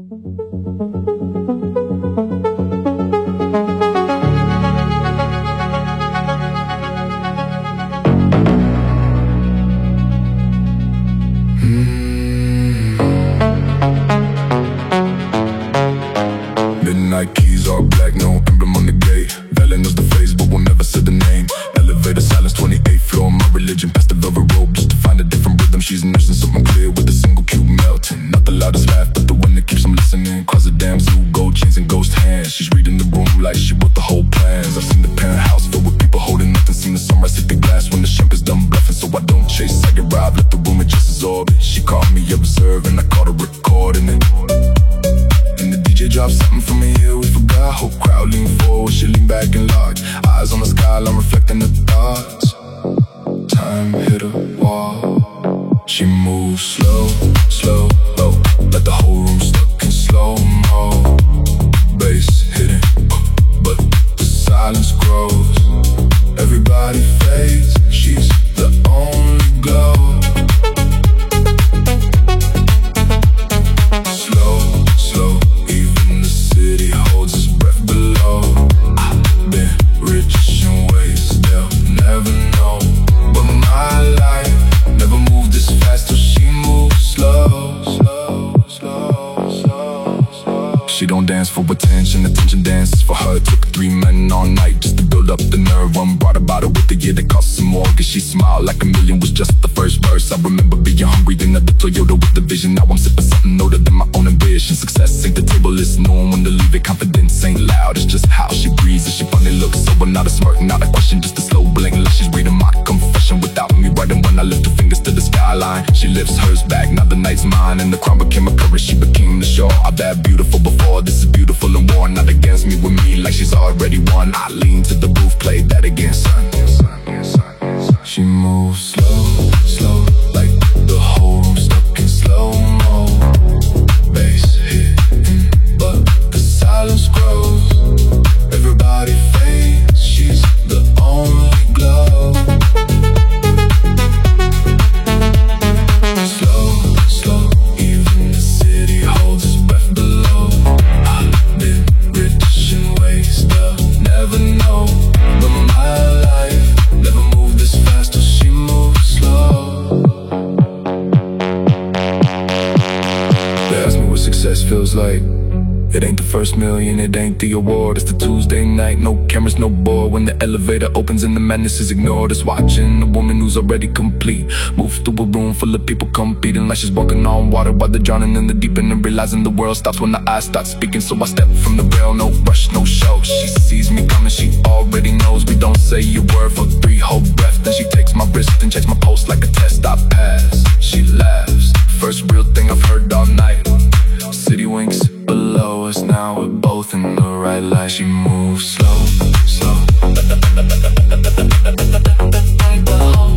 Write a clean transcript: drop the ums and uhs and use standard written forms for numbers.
Midnight keys all black, no emblem on the gate. Valet knows the face, but will never say the name. Elevator silence, 28th floor. My religion past the velvet rope just to find a different rhythm. She's nursing something clear with a single cube melting. Not the loudest laugh, but the one that keeps them listening. Closet damn zoo, gold chains and ghost hands. She's reading the room like she wrote the whole plans. I've seen the penthouse filled with people holding nothing. Seen the sunrise hit the glass when the champagne's done bluffing. So I don't chase, I get robbed, let the room just absorb it. She caught me observing, I caught her recording it. And the DJ dropped something from me here, we forgot. Whole crowd lean forward, she lean back and large. Eyes on the skyline reflecting her thoughts. Time hit a wall. She moves slow, slow, low. Let the whole room stuck in slow-mo. Bass hitting, but the silence grows. Everybody fades, she's the only glow. Slow, slow, even the city holds its breath below. I've been rich in ways they'll never know. But my life never moved this fast till she moves slow, slow, slow, slow, slow. She don't dance for attention, attention dances for her. Took 3 men all night just to build up the nerve. One brought about it with the year that cost some more. Cause she smiled like a million was just the first verse. I remember being hungry, then at the Toyota with the vision. Now I'm sipping something older than my own ambition. Success ain't the table, it's knowing when to leave it. Confidence ain't loud, it's just how she breathes. And she funny looks sober, not a smirk, not a question, just a slow blink. Like she's reading my confession without me writing. When I lift her fingers to the skyline, she lifts hers back, now the night's mine. And the crown became a curse, she became the show. I bet beautiful before, this is beautiful and war. Not against me, with me, like she's already won. I lean to the booth, play that again, son. She moves slow, slow, like the whole room stuck in slow-mo. Bass hitting, but the silence grows. Everybody fades, she's the only glow. Slow, slow, even the city holds its breath below. I've been rich in ways they'll never know. But my life never moved this fast till she moves slow. They ask me what success feels like. It ain't the first million, it ain't the award. It's the Tuesday night, no cameras, no board. When the elevator opens and the madness is ignored. It's watching a woman who's already complete move through a room full of people competing like she's walking on water while they're drowning in the deep end. And realizing the world stops when the eyes start speaking. So I step from the rail, no rush, no show. She sees me coming, she already knows. We don't say a word for 3 whole breaths. Then she takes my wrist and checks my pulse like a test. I pass, she laughs. First real thing I've heard all night. City winks below us, now we're both in the right light. She moves slow, slow. The whole